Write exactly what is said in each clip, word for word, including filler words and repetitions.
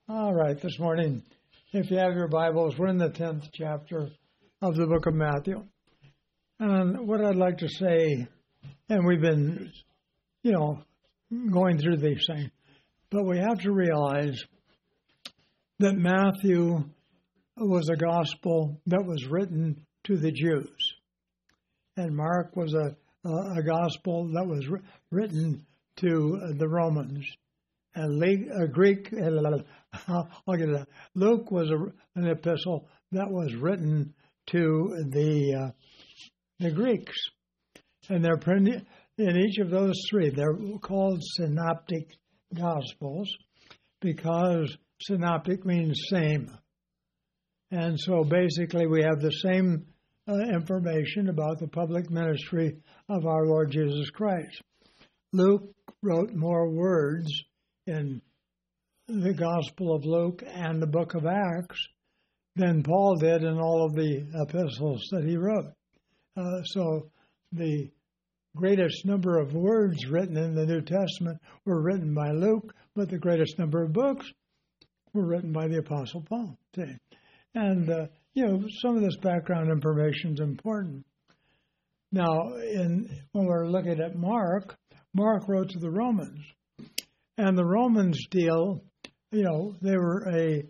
All right, this morning, if you have your Bibles, we're in the tenth chapter of the book of Matthew. And what I'd like to say, and we've been, you know, going through these things, but we have to realize that Matthew was a gospel that was written to the Jews. And Mark was a, a, a gospel that was ri- written to the Romans. And Le- uh, Greek, I'll get it. Luke was a, an epistle that was written to the uh, the Greeks, and they're printed in each of those three. They're called synoptic gospels because synoptic means same, and so basically we have the same uh, information about the public ministry of our Lord Jesus Christ. Luke wrote more words in the Gospel of Luke and the book of Acts than Paul did in all of the epistles that he wrote. Uh, so the greatest number of words written in the New Testament were written by Luke, but the greatest number of books were written by the Apostle Paul. See? And, uh, you know, some of this background information is important. Now, in, when we're looking at Mark, Mark wrote to the Romans. And the Romans deal, you know, they were a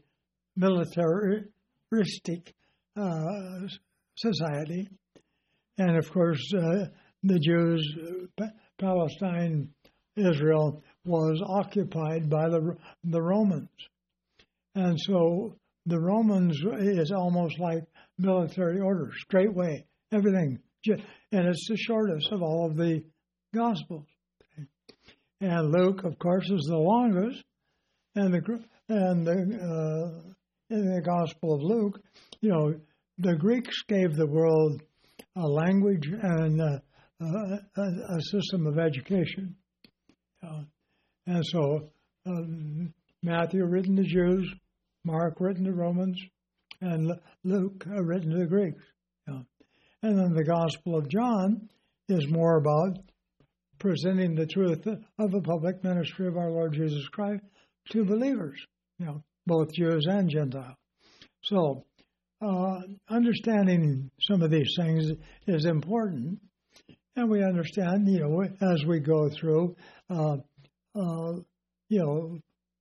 militaristic uh, society. And, of course, uh, the Jews, uh, Palestine, Israel, was occupied by the the Romans. And so the Romans is almost like military order, straight way, everything. And it's the shortest of all of the Gospels. And Luke, of course, is the longest, and the and the uh, in the Gospel of Luke, you know, the Greeks gave the world a language and a, a, a system of education, uh, and so um, Matthew written to Jews, Mark written to Romans, and Luke uh, written to the Greeks, you know. And then the Gospel of John is more about presenting the truth of the public ministry of our Lord Jesus Christ to believers, you know, both Jews and Gentiles. So, uh, understanding some of these things is important, and we understand, you know, as we go through, uh, uh, you know,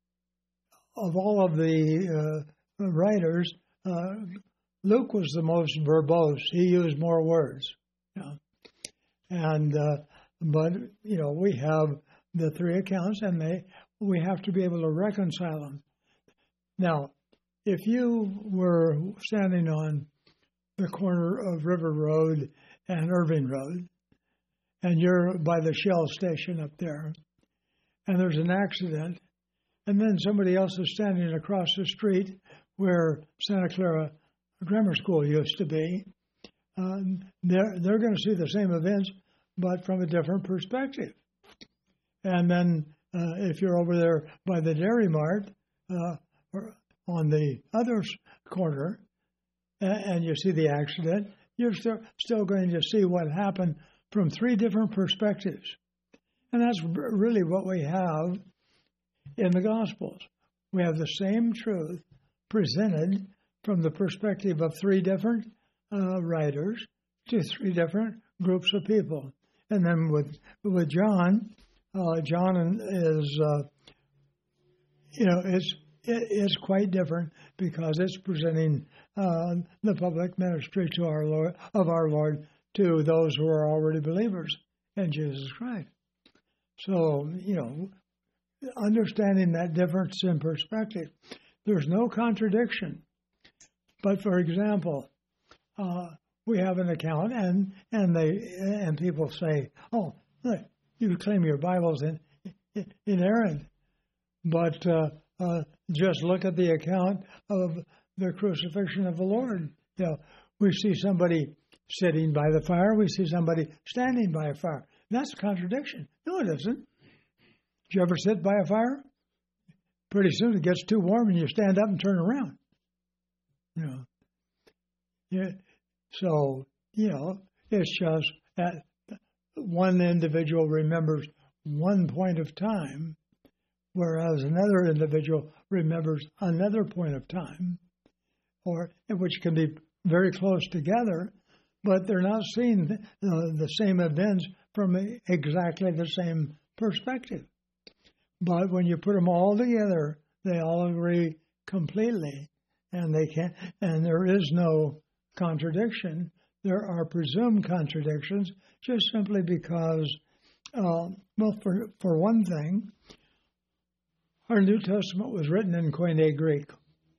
of all of the uh, writers, uh, Luke was the most verbose. He used more words, you know, and uh, But, you know, we have the three accounts, and they we have to be able to reconcile them. Now, if you were standing on the corner of River Road and Irving Road, and you're by the Shell station up there, and there's an accident, and then somebody else is standing across the street where Santa Clara Grammar School used to be, um, they're, they're going to see the same events, but from a different perspective. And then uh, if you're over there by the Dairy Mart uh, or on the other corner and, and you see the accident, you're still, still going to see what happened from three different perspectives. And that's really what we have in the Gospels. We have the same truth presented from the perspective of three different uh, writers to three different groups of people. And then with with John, uh, John is, uh, you know, it's it is quite different because it's presenting uh, the public ministry to our Lord of our Lord to those who are already believers in Jesus Christ. So, you know, understanding that difference in perspective, there's no contradiction. But for example, uh, we have an account, and and they and people say, "Oh, look, you claim your Bible's in, in, inerrant," but uh, uh, just look at the account of the crucifixion of the Lord. You know, we see somebody sitting by the fire, we see somebody standing by a fire. That's a contradiction. No, it isn't. Did you ever sit by a fire? Pretty soon it gets too warm, and you stand up and turn around. You know. Yeah. So, you know, it's just that one individual remembers one point of time whereas another individual remembers another point of time, or which can be very close together, but they're not seeing the, uh, the same events from a, exactly the same perspective. But when you put them all together, they all agree completely, and they can and there is no contradiction. There are presumed contradictions, just simply because, uh, well, for for one thing, our New Testament was written in Koine Greek.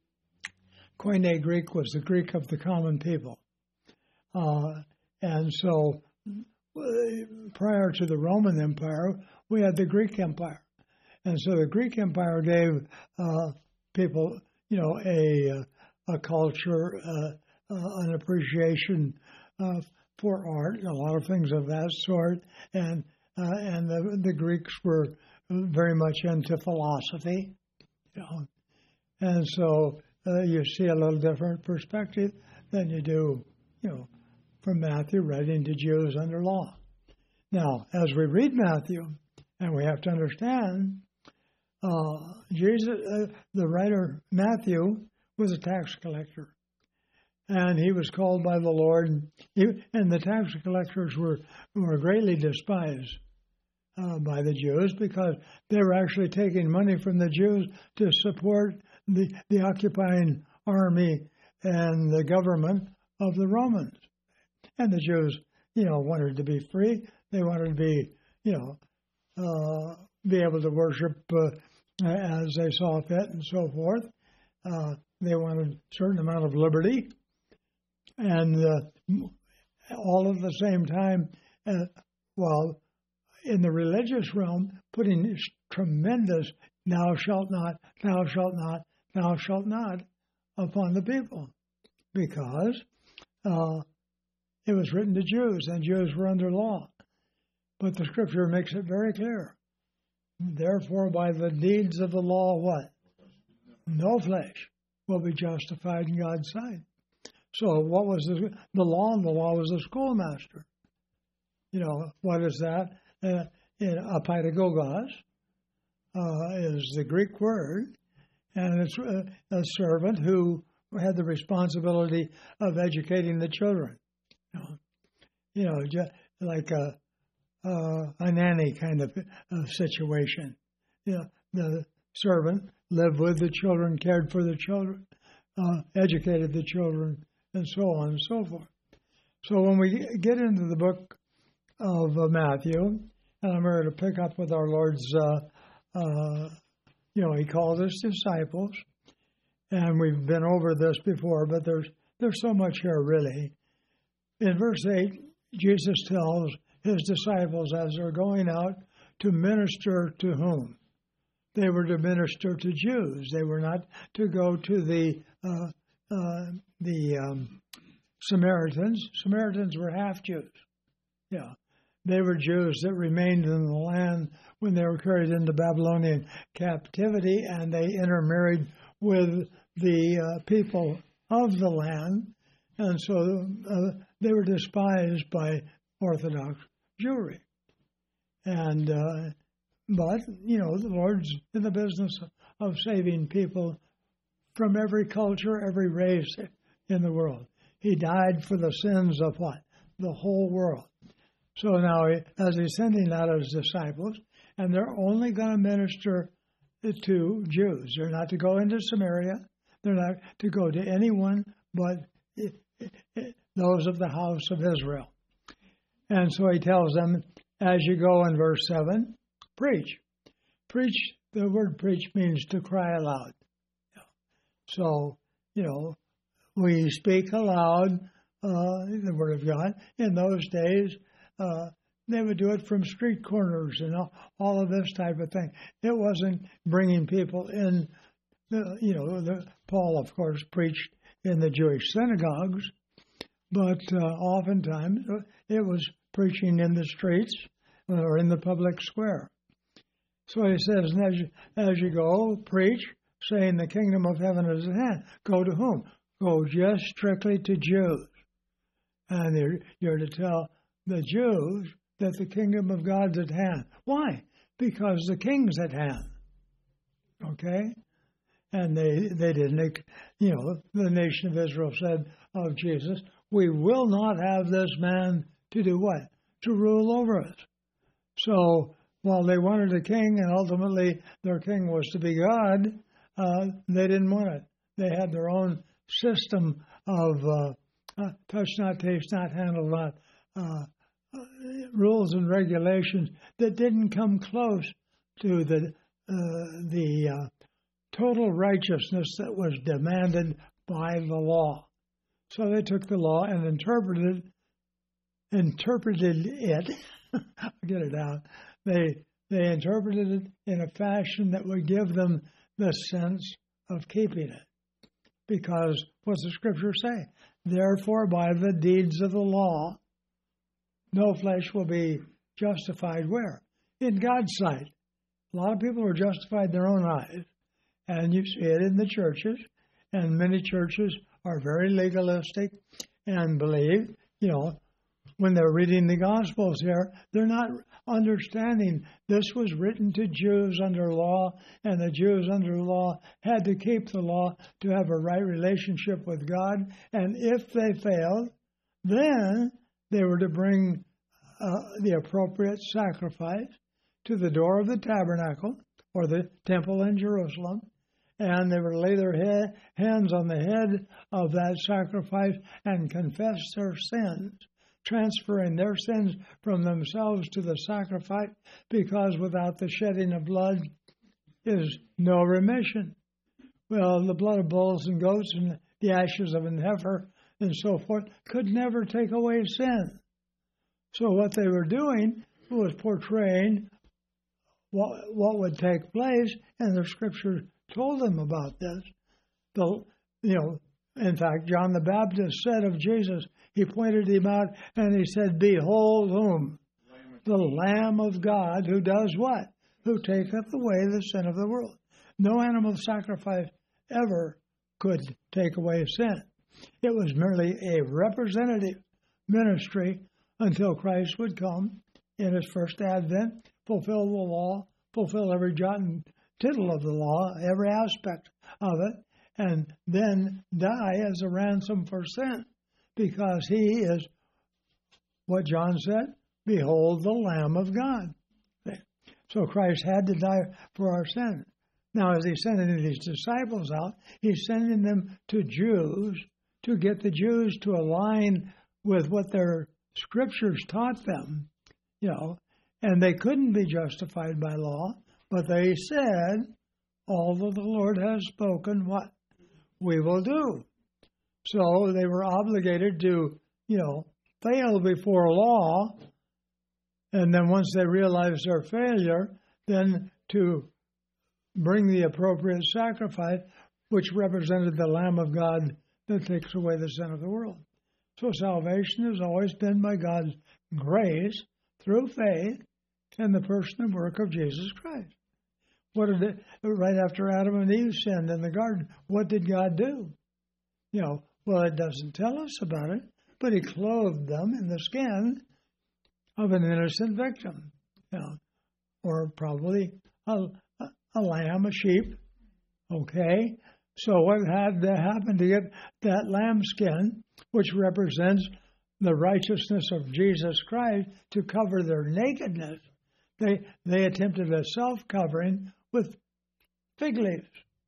Koine Greek was the Greek of the common people, uh, and so uh, prior to the Roman Empire, we had the Greek Empire. And so the Greek Empire gave uh, people, you know, a, a culture, uh, uh, an appreciation uh, for art, a lot of things of that sort. And uh, and the, the Greeks were very much into philosophy, you know. And so uh, you see a little different perspective than you do, you know, from Matthew writing to Jews under law. Now, as we read Matthew, and we have to understand, Uh, Jesus, uh, the writer Matthew, was a tax collector, and he was called by the Lord. He, and the tax collectors were were greatly despised uh, by the Jews because they were actually taking money from the Jews to support the the occupying army and the government of the Romans. And the Jews, you know, wanted to be free. They wanted to be, you know, uh, be able to worship Uh, as they saw fit and so forth. Uh, they wanted a certain amount of liberty. And uh, all at the same time, uh, well, in the religious realm, putting tremendous thou shalt not, thou shalt not, thou shalt not upon the people. Because uh, it was written to Jews, and Jews were under law. But the Scripture makes it very clear. Therefore, by the deeds of the law, what? No flesh will be justified in God's sight. So what was the, the law? The law was the schoolmaster. You know, what is that? Uh, in apedagogos uh, is the Greek word, and it's a, a servant who had the responsibility of educating the children. You know, you know just like a Uh, a nanny kind of uh, situation. You know, the servant lived with the children, cared for the children, uh, educated the children, and so on and so forth. So when we get into the book of uh, Matthew, and I'm going to pick up with our Lord's, uh, uh, you know, he called us disciples, and we've been over this before, but there's there's so much here really. In verse eight, Jesus tells his disciples as they're going out to minister to whom? They were to minister to Jews. They were not to go to the uh, uh, the um, Samaritans. Samaritans were half Jews. Yeah, they were Jews that remained in the land when they were carried into Babylonian captivity, and they intermarried with the uh, people of the land, and so uh, they were despised by Orthodox Jewry. And, uh, but, you know, the Lord's in the business of saving people from every culture, every race in the world. He died for the sins of what? The whole world. So now, as he's sending out his disciples, and they're only going to minister to Jews. They're not to go into Samaria. They're not to go to anyone but those of the house of Israel. And so he tells them, as you go in verse seven, preach. Preach, the word preach means to cry aloud. So, you know, we speak aloud uh, the word of God. In those days, uh, they would do it from street corners and all, all of this type of thing. It wasn't bringing people in, the, you know, the, Paul, of course, preached in the Jewish synagogues, but uh, oftentimes it was preaching in the streets or in the public square. So he says, as you, as you go, preach, saying the kingdom of heaven is at hand. Go to whom? Go just strictly to Jews. And you're, you're to tell the Jews that the kingdom of God's at hand. Why? Because the king's at hand. Okay? And they, they didn't, you know, the nation of Israel said of Jesus, we will not have this man to do what? To rule over us. So while they wanted a king, and ultimately their king was to be God, uh, they didn't want it. They had their own system of uh, uh, touch not, taste not, handle not, uh, uh, rules and regulations that didn't come close to the uh, the uh, total righteousness that was demanded by the law. So they took the law and interpreted interpreted it. I'll get it out. They they interpreted it in a fashion that would give them the sense of keeping it. Because what's the scripture say? Therefore, by the deeds of the law, no flesh will be justified where? In God's sight. A lot of people are justified in their own eyes. And you see it in the churches. And many churches are very legalistic and believe, you know, when they're reading the Gospels here, they're not understanding this was written to Jews under law, and the Jews under law had to keep the law to have a right relationship with God. And if they failed, then they were to bring uh, the appropriate sacrifice to the door of the tabernacle or the temple in Jerusalem, and they were to lay their head, hands on the head of that sacrifice and confess their sins, transferring their sins from themselves to the sacrifice, because without the shedding of blood is no remission. Well, the blood of bulls and goats and the ashes of an heifer and so forth could never take away sin. So what they were doing was portraying what, what would take place, and the scripture told them about this. The, you know, in fact, John the Baptist said of Jesus, he pointed him out and he said, behold whom? The Lamb of God who does what? Who taketh away the sin of the world. No animal sacrifice ever could take away sin. It was merely a representative ministry until Christ would come in his first advent, fulfill the law, fulfill every jot and tittle of the law, every aspect of it, and then die as a ransom for sin, because he is, what John said, behold the Lamb of God. So Christ had to die for our sin. Now, as he's sending his disciples out, he's sending them to Jews to get the Jews to align with what their scriptures taught them, you know, and they couldn't be justified by law, but they said, all that the Lord has spoken, what? We will do. So they were obligated to, you know, fail before law, and then once they realized their failure, then to bring the appropriate sacrifice, which represented the Lamb of God that takes away the sin of the world. So salvation has always been by God's grace through faith in the person and work of Jesus Christ. What did it, right after Adam and Eve sinned in the garden, what did God do? You know, well, it doesn't tell us about it, but he clothed them in the skin of an innocent victim, you know, or probably a, a, a lamb, a sheep, okay? So what had to happen to get that lamb skin, which represents the righteousness of Jesus Christ, to cover their nakedness? They they attempted a self-covering with fig leaves.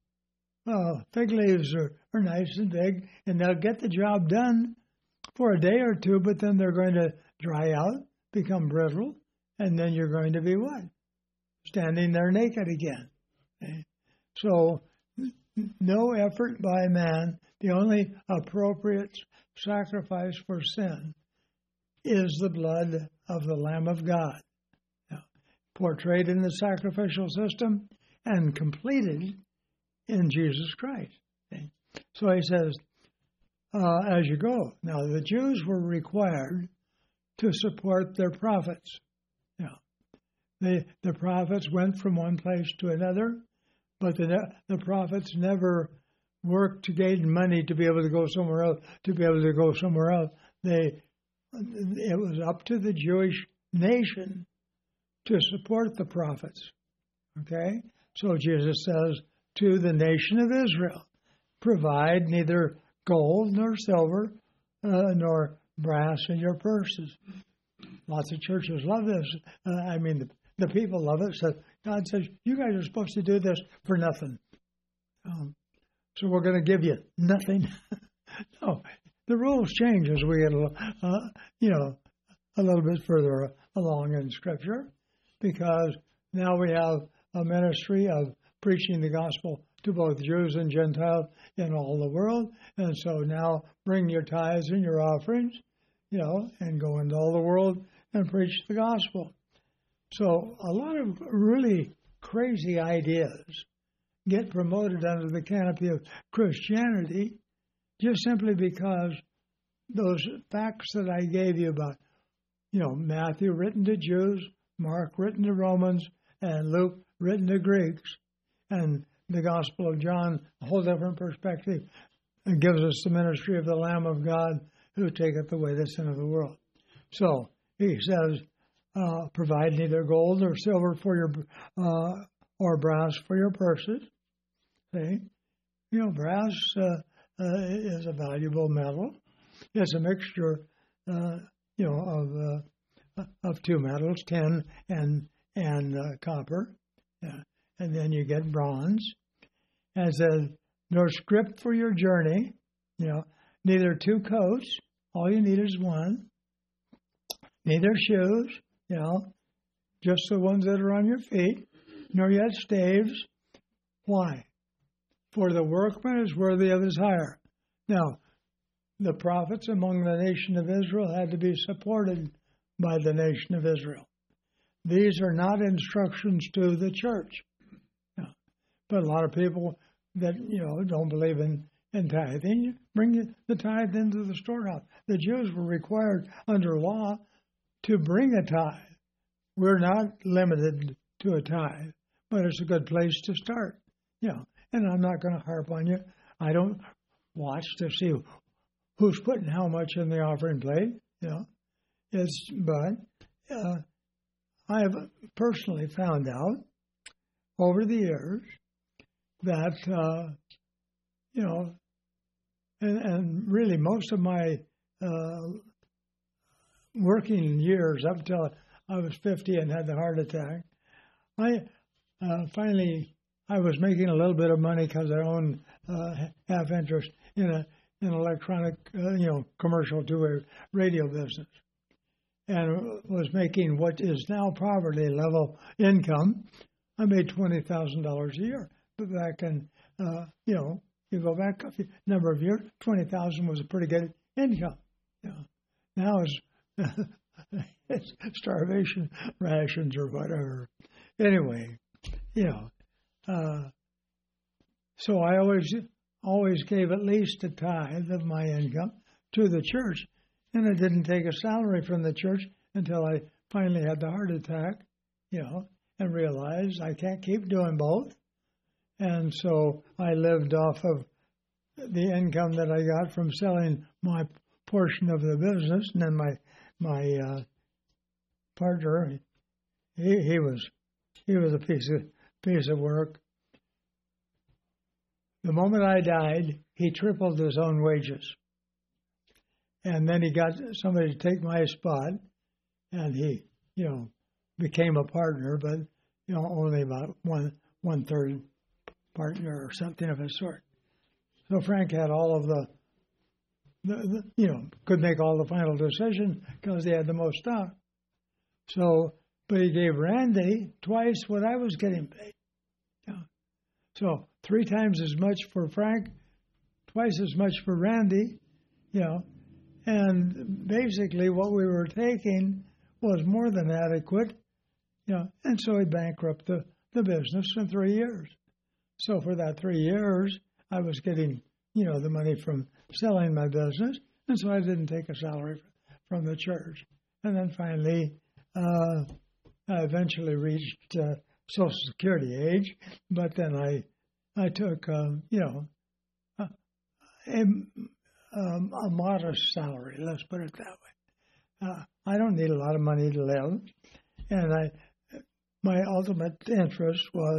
Well, fig leaves are, are nice and big, and they'll get the job done for a day or two, but then they're going to dry out, become brittle, and then you're going to be what? Standing there naked again. Okay? So no effort by man. The only appropriate sacrifice for sin is the blood of the Lamb of God, now, portrayed in the sacrificial system and completed in Jesus Christ. Okay? So he says, uh, as you go. Now, the Jews were required to support their prophets. Now, they, the prophets went from one place to another, but the, the prophets never worked to gain money to be able to go somewhere else, to be able to go somewhere else. They, it was up to the Jewish nation to support the prophets. Okay? So Jesus says, to the nation of Israel. Provide neither gold nor silver uh, nor brass in your purses. Lots of churches love this. Uh, I mean, the, the people love it. So God says, you guys are supposed to do this for nothing. Um, so we're going to give you nothing. No, the rules change as we get, uh, you know, a little bit further along in Scripture, because now we have a ministry of preaching the gospel to both Jews and Gentiles in all the world. And so now bring your tithes and your offerings, you know, and go into all the world and preach the gospel. So a lot of really crazy ideas get promoted under the canopy of Christianity just simply because those facts that I gave you about, you know, Matthew written to Jews, Mark written to Romans, and Luke written to Greeks, and the Gospel of John, a whole different perspective, and gives us the ministry of the Lamb of God who taketh away the sin of the world. So he says, uh, provide neither gold or silver for your uh, or brass for your purses. See, you know, brass uh, uh, is a valuable metal. It's a mixture, uh, you know, of uh, of two metals, tin and and uh, copper, yeah. And then you get bronze. And it says, nor scrip for your journey, you know, neither two coats, all you need is one, neither shoes, you know, just the ones that are on your feet, nor yet staves. Why? For the workman is worthy of his hire. Now, the prophets among the nation of Israel had to be supported by the nation of Israel. These are not instructions to the church. No. But a lot of people that, you know, don't believe in, in tithing, bring the tithe into the storehouse. The Jews were required under law to bring a tithe. We're not limited to a tithe, but it's a good place to start. You know, and I'm not going to harp on you. I don't watch to see who's putting how much in the offering plate. You know, it's but uh, I have personally found out over the years that uh, you know, and, and really most of my uh, working years up until I was fifty and had the heart attack, I uh, finally I was making a little bit of money because I owned uh, half interest in a an electronic, uh, you know, commercial two-way radio business, and was making what is now poverty level income. I made twenty thousand dollars a year. But back in, uh, you know, you go back a few, number of years, twenty thousand was a pretty good income. You know, now it's, it's starvation rations or whatever. Anyway, you know, uh, so I always. always gave at least a tithe of my income to the church. And I didn't take a salary from the church until I finally had the heart attack, you know, and realized I can't keep doing both. And so I lived off of the income that I got from selling my portion of the business. And then my my uh, partner, he, he was he was a piece of piece of work. The moment I died, he tripled his own wages. And then he got somebody to take my spot, and he, you know, became a partner, but, you know, only about one, one-third partner or something of the sort. So Frank had all of the, the, the you know, could make all the final decisions because he had the most stock. So, but he gave Randy twice what I was getting paid. Yeah. So three times as much for Frank, twice as much for Randy, you know, and basically what we were taking was more than adequate, you know, and so he bankrupted the, the business in three years. So for that three years, I was getting, you know, the money from selling my business, and so I didn't take a salary from the church. And then finally, uh, I eventually reached uh, Social Security age, but then I I took, um, you know, a, a, um, a modest salary, let's put it that way. Uh, I don't need a lot of money to live, and I my ultimate interest was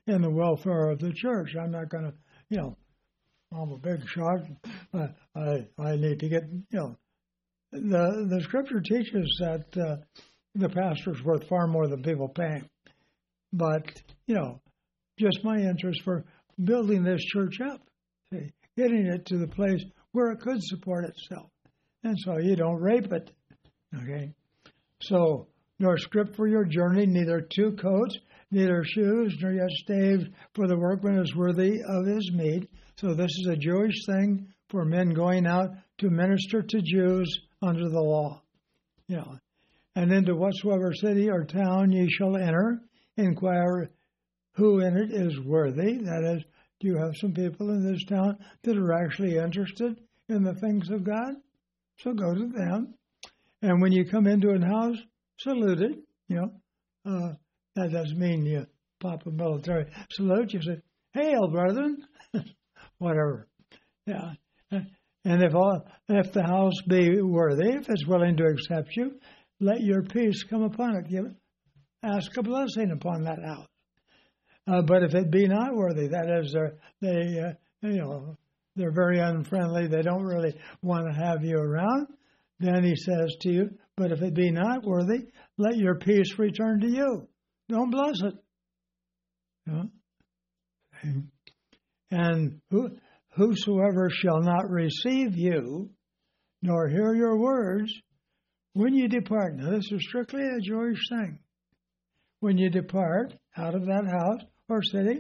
in the welfare of the church. I'm not going to, you know, I'm a big shot. I, I I need to get, you know, the the scripture teaches that uh, the pastor's worth far more than people pay him. But, you know, just my interest for building this church up, see, getting it to the place where it could support itself. And so you don't rape it, okay? So, nor scrip for your journey, neither two coats, neither shoes, nor yet staves, for the workman is worthy of his meat. So this is a Jewish thing for men going out to minister to Jews under the law. You know, and into whatsoever city or town ye shall enter, inquire who in it is worthy. That is, do you have some people in this town that are actually interested in the things of God? So go to them. And when you come into a house, salute it. You know, uh, that doesn't mean you pop a military salute. You say, "Hail, brethren," whatever. Yeah. And if all, if the house be worthy, if it's willing to accept you, let your peace come upon it. Give, ask a blessing upon that house. Uh, but if it be not worthy, that is, they're, they, uh, you know, they're very unfriendly, they don't really want to have you around, then he says to you, but if it be not worthy, let your peace return to you. Don't bless it. You know? And who, whosoever shall not receive you, nor hear your words, when you depart. Now, this is strictly a Jewish thing. When you depart out of that house or city,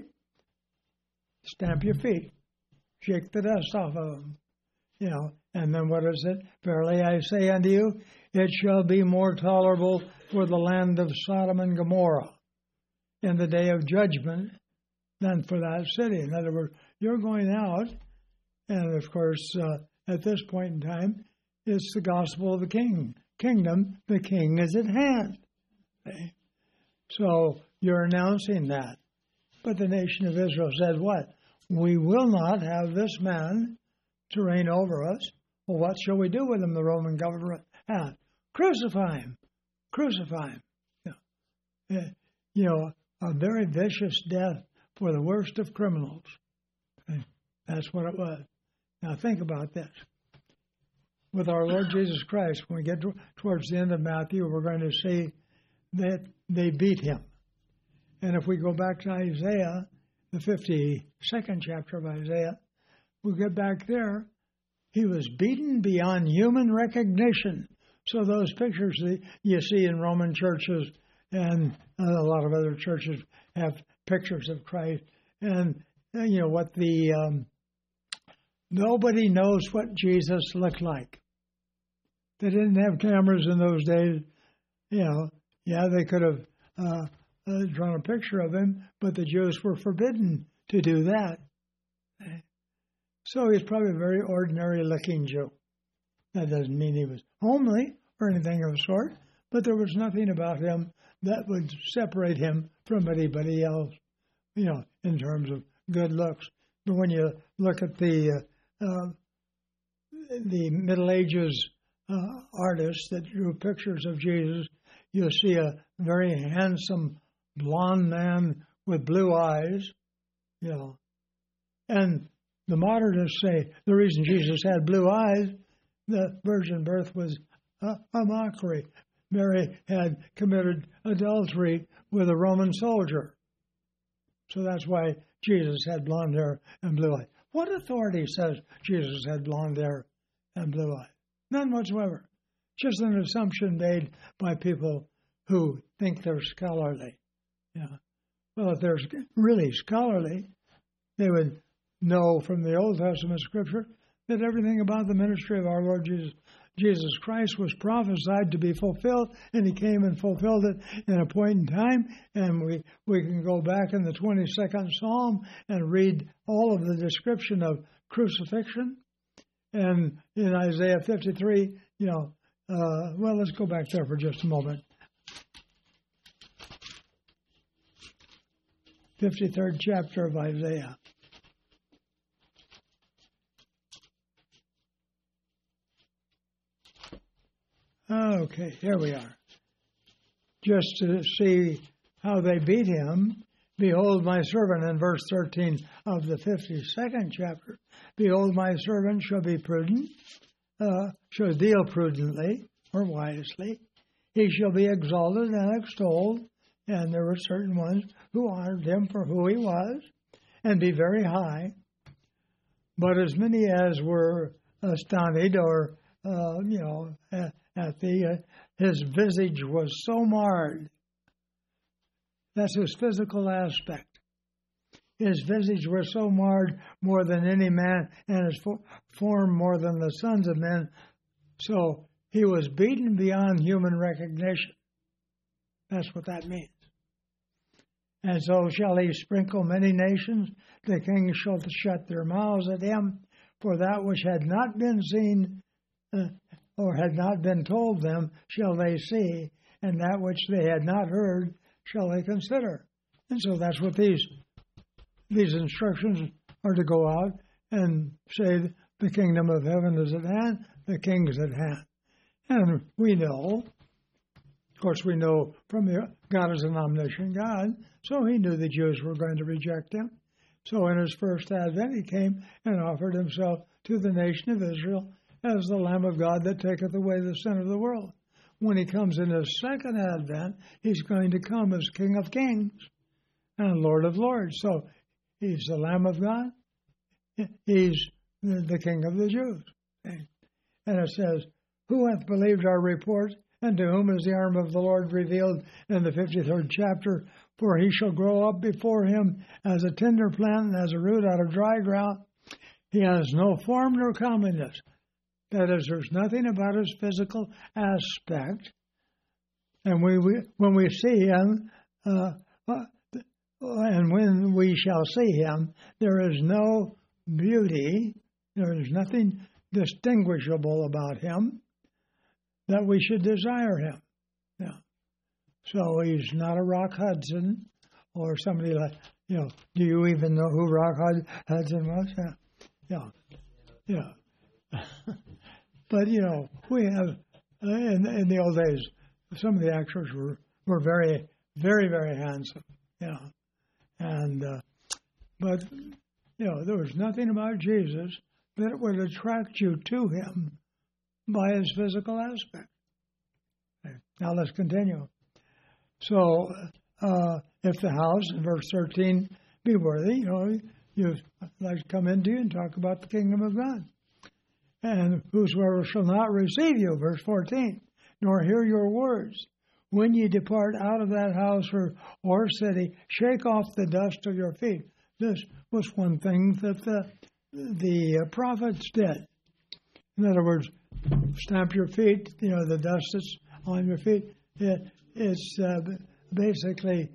stamp your feet, shake the dust off of them, you know. And then what is it? Verily I say unto you, it shall be more tolerable for the land of Sodom and Gomorrah in the day of judgment than for that city. In other words, you're going out, and of course, uh, at this point in time, it's the gospel of the king. Kingdom, the king is at hand. Okay? So you're announcing that. But the nation of Israel said what? We will not have this man to reign over us. Well, what shall we do with him, the Roman government asked? Crucify him. Crucify him. You know, you know, a very vicious death for the worst of criminals. Okay? That's what it was. Now think about this. With our Lord Jesus Christ, when we get to, towards the end of Matthew, we're going to see that they beat him. And if we go back to Isaiah, the fifty-second chapter of Isaiah, we get back there, he was beaten beyond human recognition. So those pictures that you see in Roman churches and a lot of other churches have pictures of Christ. And, you know, what the, um, nobody knows what Jesus looked like. They didn't have cameras in those days. You know, yeah, they could have uh, uh, drawn a picture of him, but the Jews were forbidden to do that. So he's probably a very ordinary-looking Jew. That doesn't mean he was homely or anything of the sort, but there was nothing about him that would separate him from anybody else, you know, in terms of good looks. But when you look at the uh, uh, the Middle Ages uh, artists that drew pictures of Jesus, you'll see a very handsome blonde man with blue eyes, you know. And the modernists say the reason Jesus had blue eyes, the virgin birth was a, a mockery. Mary had committed adultery with a Roman soldier. So that's why Jesus had blonde hair and blue eyes. What authority says Jesus had blonde hair and blue eyes? None whatsoever. Just an assumption made by people who think they're scholarly. Yeah. Well, if they're really scholarly, they would know from the Old Testament scripture that everything about the ministry of our Lord Jesus, Jesus Christ was prophesied to be fulfilled, and he came and fulfilled it in a point in time. And we, we can go back in the twenty-second Psalm and read all of the description of crucifixion. And in Isaiah fifty-three, you know, uh, well, let's go back there for just a moment. fifty-third chapter of Isaiah. Okay, here we are. Just to see how they beat him, Behold my servant, in verse thirteen of the fifty-second chapter, behold my servant shall be prudent, uh, shall deal prudently or wisely. He shall be exalted and extolled, and there were certain ones who honored him for who he was, and be very high. But as many as were astonished or, uh, you know, at, at the, uh, his visage was so marred. That's his physical aspect. His visage was so marred more than any man, and his fo- form more than the sons of men. So he was beaten beyond human recognition. That's what that means. And so shall he sprinkle many nations. The kings shall shut their mouths at him, for that which had not been seen uh, or had not been told them shall they see, and that which they had not heard shall they consider. And so that's what these these instructions are to go out and say the kingdom of heaven is at hand, the king is at hand. And we know, of course we know from the God is an omniscient God, so he knew the Jews were going to reject him. So in his first advent he came and offered himself to the nation of Israel as the Lamb of God that taketh away the sin of the world. When he comes in his second advent, he's going to come as King of Kings and Lord of Lords. So he's the Lamb of God. He's the King of the Jews. And it says, who hath believed our report, and to whom is the arm of the Lord revealed, in the fifty-third chapter? For he shall grow up before him as a tender plant and as a root out of dry ground. He has no form nor comeliness. That is, there's nothing about his physical aspect. And we, we when we see him, uh, uh, and when we shall see him, there is no beauty, there is nothing distinguishable about him that we should desire him. Yeah. So he's not a Rock Hudson or somebody like, you know, do you even know who Rock Hudson was? Yeah. Yeah. Yeah. But, you know, we have, uh, in, in the old days, some of the actors were, were very, very, very handsome, you know. And, uh, but, you know, there was nothing about Jesus that would attract you to him by his physical aspect. Okay. Now let's continue. So, uh, if the house, in verse thirteen, be worthy, you know, you'd like to come into you and talk about the kingdom of God. And whosoever shall not receive you, verse fourteen, nor hear your words, when ye depart out of that house or, or city, shake off the dust of your feet. This was one thing that the, the prophets did. In other words, stamp your feet, you know, the dust that's on your feet. It, it's uh, basically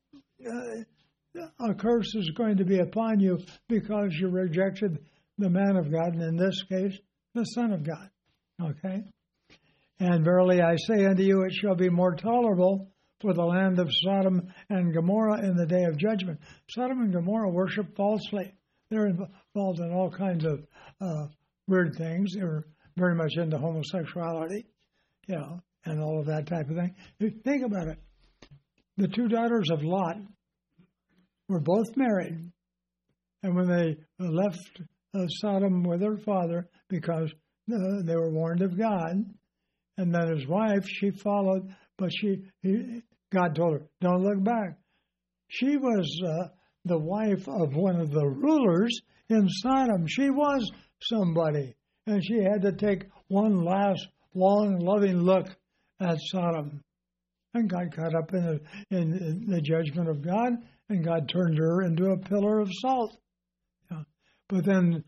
uh, a curse is going to be upon you because you rejected the man of God, and in this case, the Son of God. Okay? And verily I say unto you, it shall be more tolerable for the land of Sodom and Gomorrah in the day of judgment. Sodom and Gomorrah worship falsely. They're involved in all kinds of uh, weird things. They were very much into homosexuality, you know, and all of that type of thing. Think about it. The two daughters of Lot were both married, and when they left uh, Sodom with her father, because uh, they were warned of God, and then his wife, she followed, but she, he, God told her, don't look back. She was uh, the wife of one of the rulers in Sodom. She was somebody, and she had to take one last long, loving look at Sodom. And God caught up in the, in, in the judgment of God, and God turned her into a pillar of salt. Yeah. But then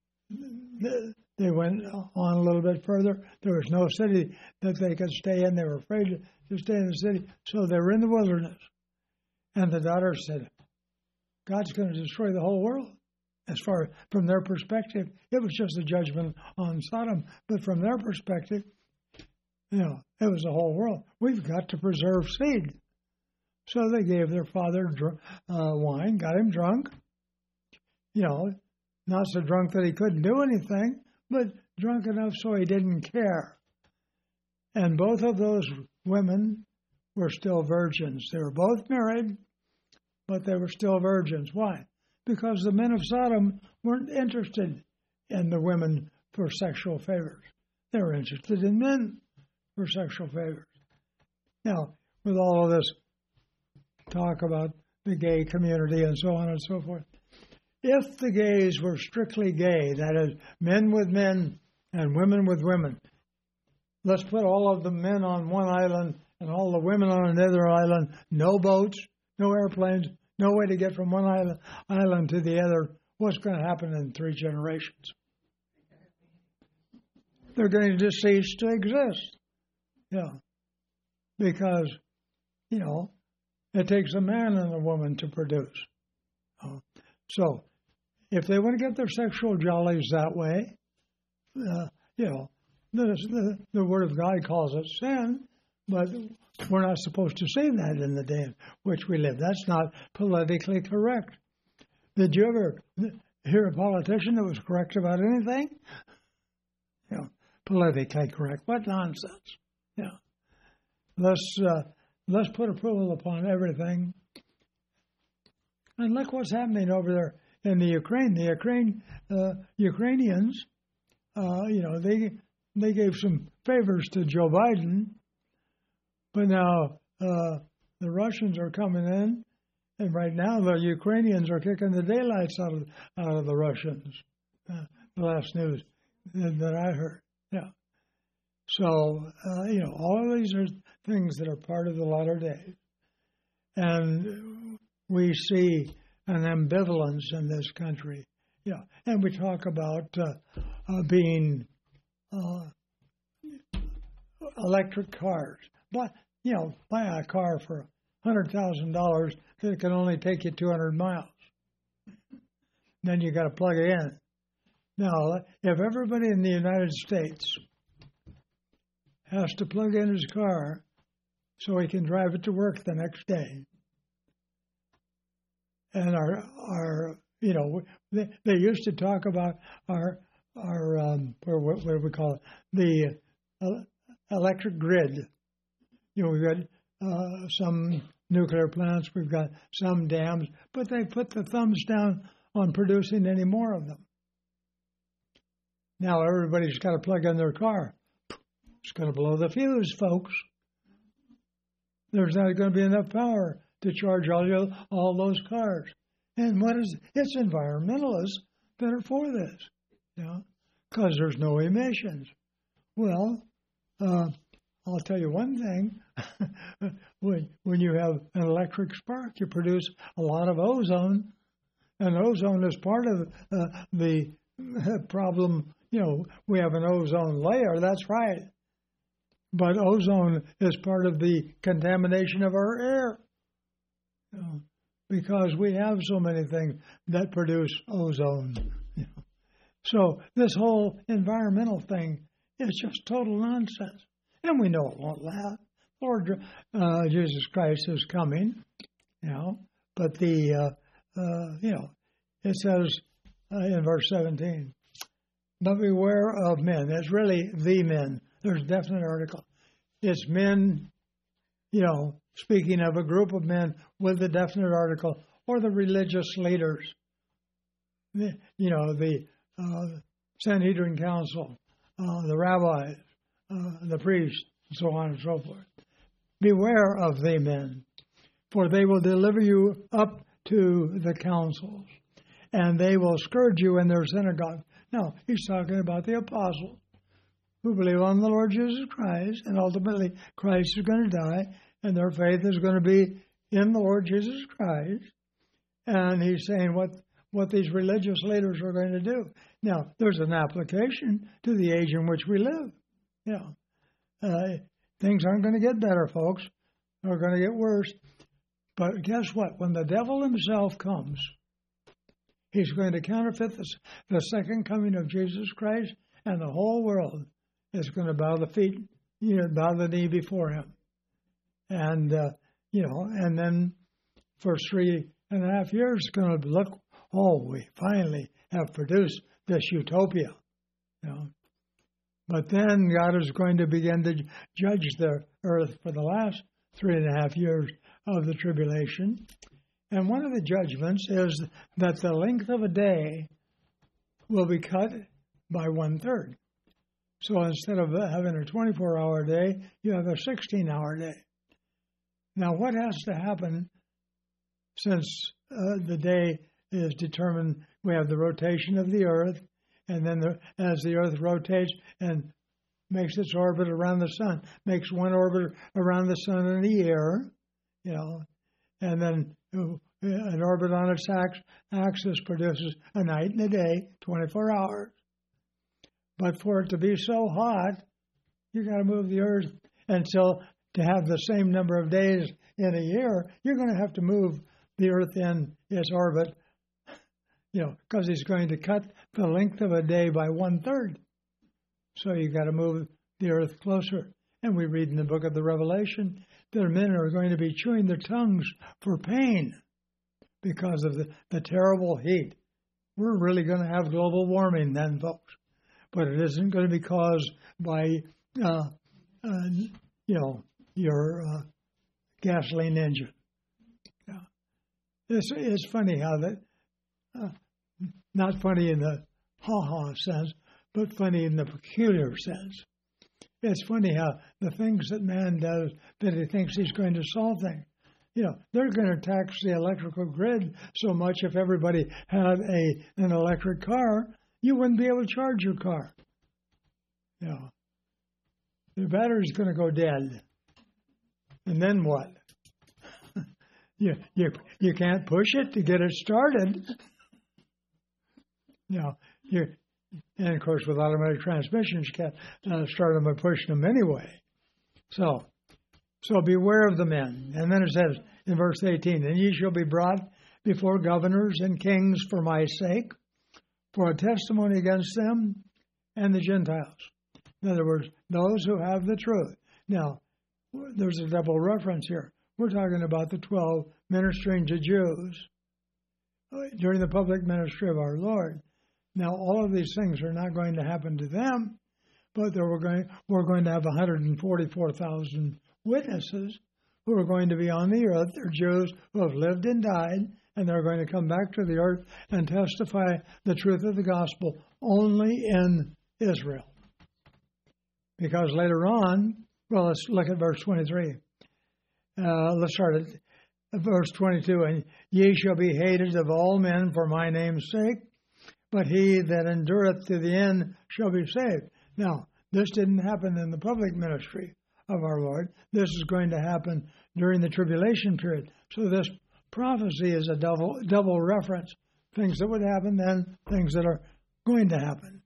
they went on a little bit further. There was no city that they could stay in. They were afraid to stay in the city, so they were in the wilderness. And the daughter said, God's going to destroy the whole world. As far from their perspective, it was just a judgment on Sodom. But from their perspective, you know, it was the whole world. We've got to preserve seed. So they gave their father uh, wine, got him drunk. You know, not so drunk that he couldn't do anything, but drunk enough so he didn't care. And both of those women were still virgins. They were both married, but they were still virgins. Why? Because the men of Sodom weren't interested in the women for sexual favors. They were interested in men for sexual favors. Now, with all of this talk about the gay community and so on and so forth, if the gays were strictly gay, that is, men with men and women with women, let's put all of the men on one island and all the women on another island, no boats, no airplanes, no way to get from one island, island to the other. What's going to happen in three generations? They're going to cease to exist. Yeah. Because, you know, it takes a man and a woman to produce. Uh, so, if they want to get their sexual jollies that way, uh, you know, the, the, the Word of God calls it sin, but we're not supposed to say that in the day in which we live. That's not politically correct. Did you ever hear a politician that was correct about anything? You know, politically correct. What nonsense. Yeah. Let's, uh, let's put approval upon everything. And look what's happening over there in the Ukraine. The Ukraine, uh, Ukrainians, uh, you know, they they gave some favors to Joe Biden, but now uh, the Russians are coming in, and right now the Ukrainians are kicking the daylights out of out of the Russians. Uh, the last news that I heard. Yeah. So uh, you know, all of these are things that are part of the latter days, and we see an ambivalence in this country. Yeah, and we talk about uh, uh, being uh, electric cars. But, you know, buy a car for one hundred thousand dollars that can only take you two hundred miles. Then you got to plug it in. Now, if everybody in the United States has to plug in his car so he can drive it to work the next day, and our, our, you know, they, they used to talk about our, our, um, or what, what do we call it, the uh, electric grid. You know, we've got uh, some nuclear plants, we've got some dams, but they put the thumbs down on producing any more of them. Now everybody's got to plug in their car. It's going to blow the fuse, folks. There's not going to be enough power to charge all your, all those cars. And what is it's environmentalists that are for this, you know, because there's no emissions. Well, uh, I'll tell you one thing. when when you have an electric spark, you produce a lot of ozone, and ozone is part of uh, the problem. You know, we have an ozone layer. That's right. But ozone is part of the contamination of our air. You know, because we have so many things that produce ozone. You know. So this whole environmental thing is just total nonsense. And we know it won't last. Lord uh, Jesus Christ is coming, you know, but the, uh, uh, you know, it says uh, in verse seventeen, but beware of men. It's really the men. There's a definite article. It's men, you know, speaking of a group of men with a definite article, or the religious leaders, the, you know, the uh, Sanhedrin Council, uh, the rabbis, uh, the priests, and so on and so forth. Beware of the men, for they will deliver you up to the councils, and they will scourge you in their synagogue. Now, he's talking about the apostles who believe on the Lord Jesus Christ, and ultimately Christ is going to die, and their faith is going to be in the Lord Jesus Christ. And he's saying what, what these religious leaders are going to do. Now, there's an application to the age in which we live. You know, uh, things aren't going to get better, folks. They're going to get worse. But guess what? When the devil himself comes, he's going to counterfeit the, the second coming of Jesus Christ, and the whole world is going to bow the feet, you know, bow the knee before him. And, uh, you know, and then for three and a half years, it's going to look, oh, we finally have produced this utopia, you know. But then God is going to begin to judge the earth for the last three and a half years of the tribulation. And one of the judgments is that the length of a day will be cut by one-third. So instead of having a twenty-four hour day, you have a sixteen hour day. Now, what has to happen since uh, the day is determined? We have the rotation of the Earth, and then the, as the Earth rotates and makes its orbit around the sun, makes one orbit around the sun in a year, you know, and then an orbit on its axis produces a night and a day, twenty-four hours. But for it to be so hot, you got to move the Earth. And so to have the same number of days in a year, you're going to have to move the Earth in its orbit, you know, because it's going to cut the length of a day by one-third. So you got to move the Earth closer. And we read in the book of the Revelation that men are going to be chewing their tongues for pain because of the, the terrible heat. We're really going to have global warming then, folks. But it isn't going to be caused by, uh, uh, you know, your uh, gasoline engine. Yeah. It's, it's funny how that, uh, not funny in the ha-ha sense, but funny in the peculiar sense. It's funny how the things that man does that he thinks he's going to solve things. You know, they're going to tax the electrical grid so much if everybody had a an electric car, you wouldn't be able to charge your car. You know, the battery's going to go dead. And then what? you, you, you can't push it to get it started. You know, you, and of course with automatic transmissions, you can't uh, start them by pushing them anyway. So, so beware of the men. And then it says in verse eighteen, and ye shall be brought before governors and kings for my sake, for a testimony against them and the Gentiles. In other words, those who have the truth. Now, there's a double reference here. We're talking about the twelve ministering to Jews during the public ministry of our Lord. Now, all of these things are not going to happen to them, but there we're going, we're going to have one hundred forty-four thousand witnesses who are going to be on the earth. They're Jews who have lived and died, and they're going to come back to the earth and testify the truth of the gospel only in Israel. Because later on, well, let's look at verse twenty-three. Uh, let's start at verse twenty-two. And ye shall be hated of all men for my name's sake, but he that endureth to the end shall be saved. Now, this didn't happen in the public ministry of our Lord. This is going to happen during the tribulation period. So this prophecy is a double double reference. Things that would happen then, things that are going to happen.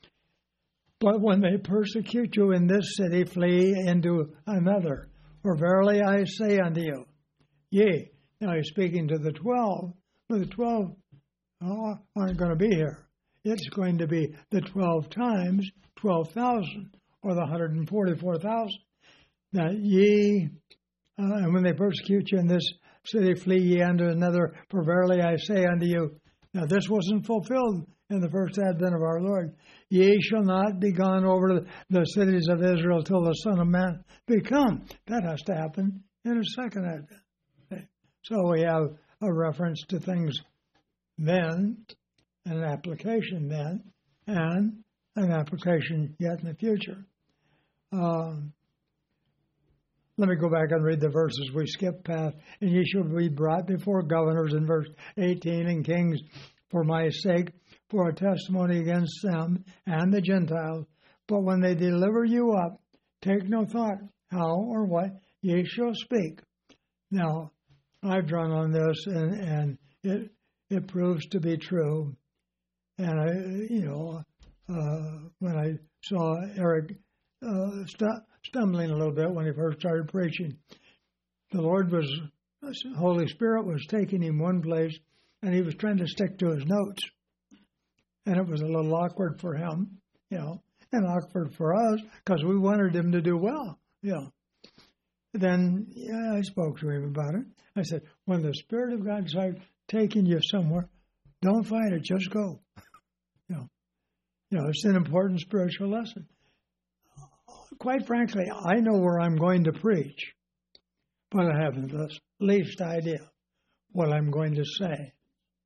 But when they persecute you in this city, flee into another. For verily I say unto you, yea. Now he's speaking to the twelve, but the twelve oh, aren't going to be here. It's going to be the twelve times twelve thousand, or the one hundred forty-four thousand. Now ye, uh, and when they persecute you in this city, flee ye unto another. For verily I say unto you, now this wasn't fulfilled in the first advent of our Lord. Ye shall not be gone over the cities of Israel till the Son of Man be come. That has to happen in a second advent. Okay. So we have a reference to things then, and an application then, and an application yet in the future. Um, let me go back and read the verses we skipped past. And ye shall be brought before governors in verse eighteen, and kings for my sake, for a testimony against them and the Gentiles. But when they deliver you up, take no thought how or what ye shall speak. Now, I've drawn on this, and, and it it proves to be true. And I, you know, uh, when I saw Eric uh, st- stumbling a little bit when he first started preaching, the Lord was, the Holy Spirit was taking him one place, and he was trying to stick to his notes. And it was a little awkward for him, you know, and awkward for us because we wanted him to do well, you know. Then yeah, I spoke to him about it. I said, when the Spirit of God starts taking you somewhere, don't fight it, just go. You know, you know, it's an important spiritual lesson. Quite frankly, I know where I'm going to preach, but I haven't the least idea what I'm going to say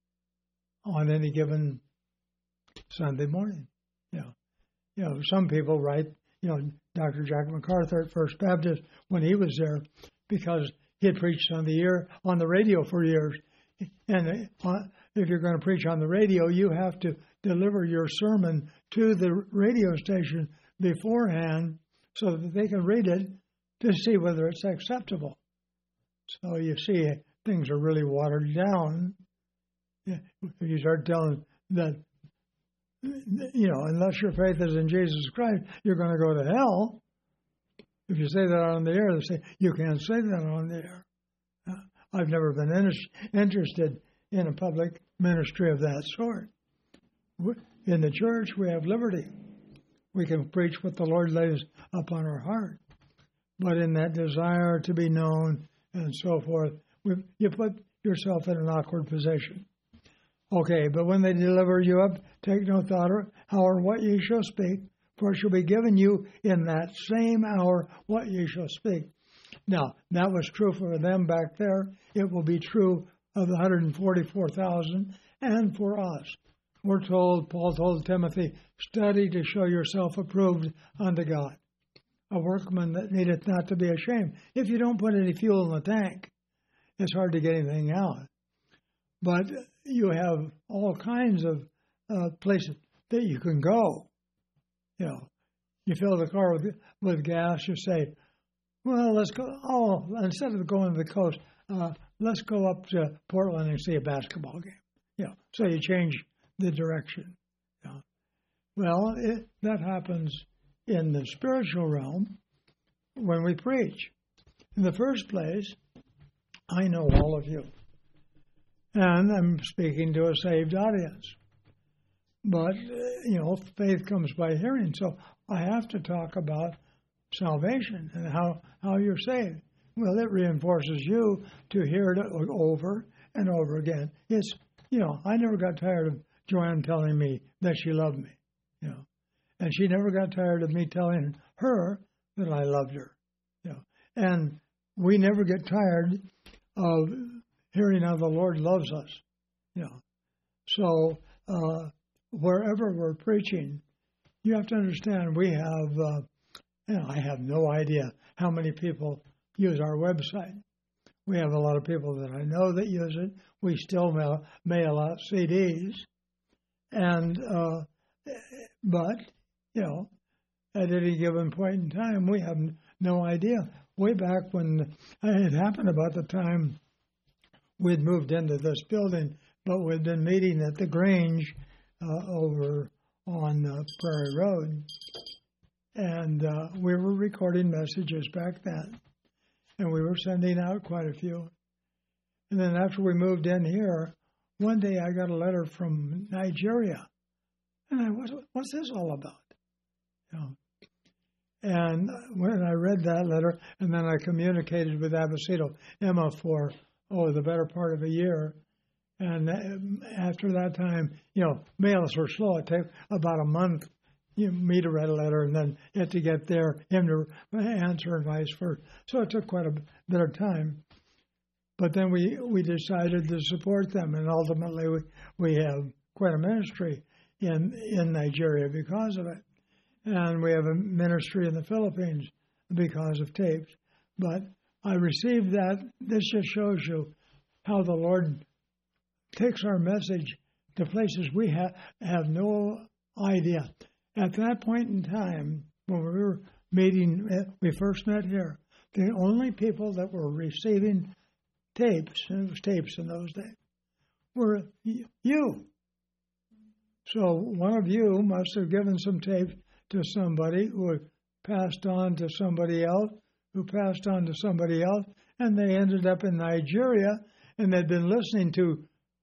on any given Sunday morning. You know, you know, some people write, you know, Doctor Jack MacArthur at First Baptist when he was there, because he had preached on the air, on the radio for years. And uh, if you're going to preach on the radio, you have to deliver your sermon to the radio station beforehand so that they can read it to see whether it's acceptable. So you see, things are really watered down. If you start telling that, you know, unless your faith is in Jesus Christ, you're going to go to hell. If you say that on the air, they say, you can't say that on the air. I've never been in- interested in a public ministry of that sort. In the church, we have liberty. We can preach what the Lord lays upon our heart. But in that desire to be known and so forth, we, you put yourself in an awkward position. Okay, but when they deliver you up, take no thought how or what ye shall speak, for it shall be given you in that same hour what ye shall speak. Now, that was true for them back there. It will be true of the one hundred forty-four thousand and for us. We're told, Paul told Timothy, study to show yourself approved unto God, a workman that needeth not to be ashamed. If you don't put any fuel in the tank, it's hard to get anything out. But you have all kinds of uh, places that you can go. You know, you fill the car with, with gas, you say, well, let's go, oh, instead of going to the coast, uh, let's go up to Portland and see a basketball game. You know, so you change the direction. You know. Well, it, that happens in the spiritual realm when we preach. In the first place, I know all of you. And I'm speaking to a saved audience. But, you know, faith comes by hearing. So I have to talk about salvation and how, how you're saved. Well, it reinforces you to hear it over and over again. It's, you know, I never got tired of Joanne telling me that she loved me, you know. And she never got tired of me telling her that I loved her, you know. And we never get tired of hearing how the Lord loves us, you know. So uh, wherever we're preaching, you have to understand we have, uh, you know, I have no idea how many people use our website. We have a lot of people that I know that use it. We still mail, mail out C Ds. And, uh, but, you know, at any given point in time, we have no idea. Way back when it happened about the time we'd moved into this building, but we'd been meeting at the Grange uh, over on uh, Prairie Road. And uh, we were recording messages back then. And we were sending out quite a few. And then after we moved in here, one day I got a letter from Nigeria. And I was, what's this all about? You know. And when I read that letter, and then I communicated with Abacito Emma for, oh, the better part of a year. And after that time, you know, mails were slow. It took about a month, you know, me to write a letter, and then it to get there, him to answer, and vice versa. So it took quite a bit of time. But then we, we decided to support them, and ultimately we, we have quite a ministry in, in Nigeria because of it. And we have a ministry in the Philippines because of tapes. But I received that. This just shows you how the Lord takes our message to places we ha- have no idea. At that point in time, when we were meeting, we first met here, the only people that were receiving tapes, and it was tapes in those days, were you. So one of you must have given some tapes to somebody who passed on to somebody else, who passed on to somebody else, and they ended up in Nigeria, and they'd been listening to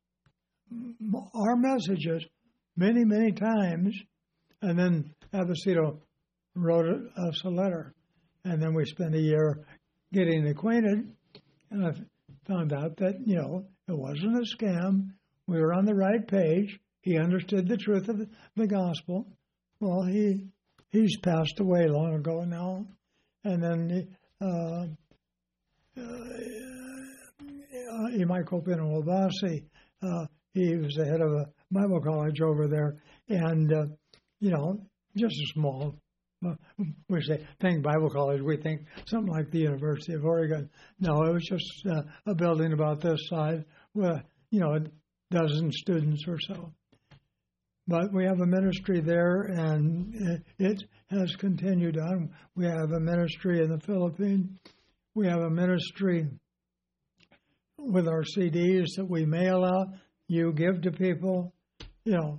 our messages many, many times, and then Abacito wrote us a letter, and then we spent a year getting acquainted, and I found out that, you know, it wasn't a scam. We were on the right page. He understood the truth of the gospel. Well, he he's passed away long ago now. And then uh, uh, uh, Imaikopin Wabasi. Uh, he was the head of a Bible college over there, and uh, you know, just a small. Uh, we say think Bible college, we think something like the University of Oregon. No, it was just uh, a building about this size with, you know, a dozen students or so. But we have a ministry there, and it, it has continued on. We have a ministry in the Philippines. We have a ministry with our C Ds that we mail out, you give to people, you know.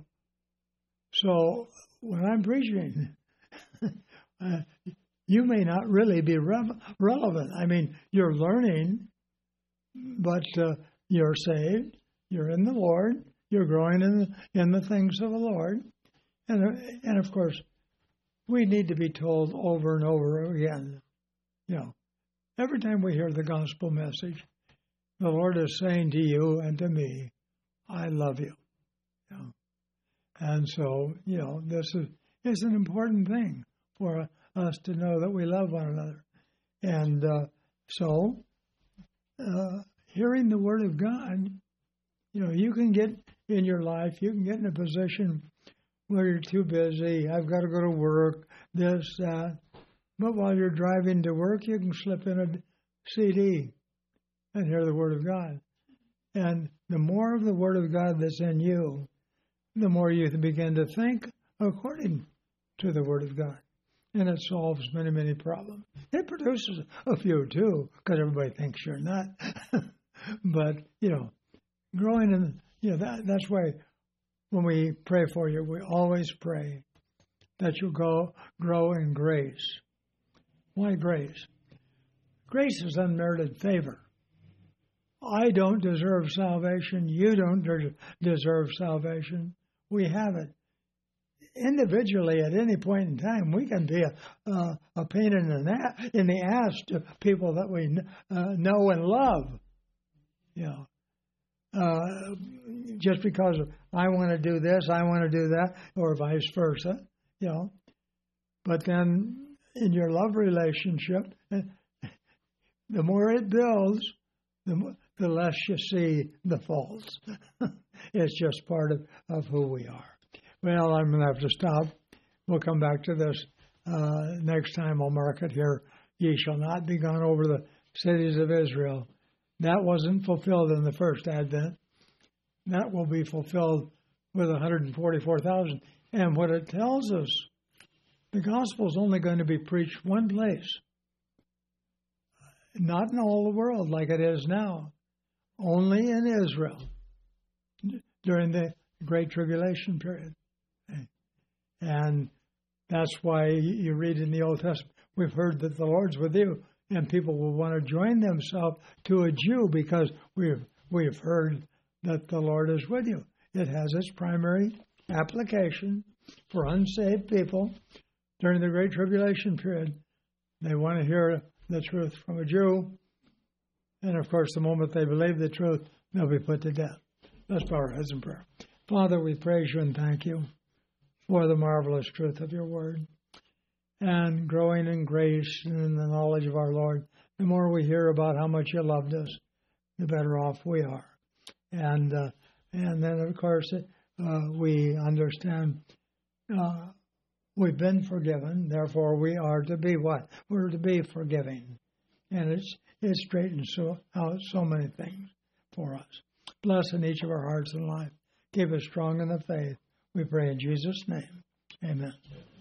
So when I'm preaching, uh, you may not really be re- relevant. I mean, you're learning, but uh, you're saved, you're in the Lord, you're growing in the, in the things of the Lord. And, and of course, we need to be told over and over again, you know, every time we hear the gospel message, the Lord is saying to you and to me, I love you. You know? And so, you know, this is, is an important thing for us to know that we love one another. And uh, so, uh, hearing the Word of God, you know, you can get in your life, you can get in a position where you're too busy, I've got to go to work, this, that. But while you're driving to work, you can slip in a C D and hear the Word of God. And the more of the Word of God that's in you, the more you begin to think according to the Word of God. And it solves many, many problems. It produces a few, too, because everybody thinks you're not. But, you know, growing in, you know, that, that's why when we pray for you, we always pray that you'll go grow in grace. Why grace? Grace is unmerited favor. I don't deserve salvation. You don't de- deserve salvation. We have it. Individually, at any point in time, we can be a, uh, a pain in the, na- in the ass to people that we uh, know and love. You know, uh, just because I want to do this, I want to do that, or vice versa. You know, but then in your love relationship, the more it builds, the more, the less you see the faults. It's just part of, of who we are. Well, I'm going to have to stop. We'll come back to this uh, next time. I'll mark it here. Ye shall not be gone over the cities of Israel. That wasn't fulfilled in the first advent. That will be fulfilled with one hundred forty-four thousand. And what it tells us, the gospel is only going to be preached one place. Not in all the world like it is now. Only in Israel during the Great Tribulation period. And that's why you read in the Old Testament, we've heard that the Lord's with you, and people will want to join themselves to a Jew because we've we've heard that the Lord is with you. It has its primary application for unsaved people during the Great Tribulation period. They want to hear the truth from a Jew, and of course, the moment they believe the truth, they'll be put to death. Let's bow our heads in prayer. Father, we praise you and thank you for the marvelous truth of your word. And growing in grace and in the knowledge of our Lord, the more we hear about how much you loved us, the better off we are. And uh, and then, of course, uh, we understand uh, we've been forgiven, therefore we are to be what? We're to be forgiving. And it's it straightens so, out so many things for us. Bless in each of our hearts and life. Keep us strong in the faith. We pray in Jesus' name. Amen.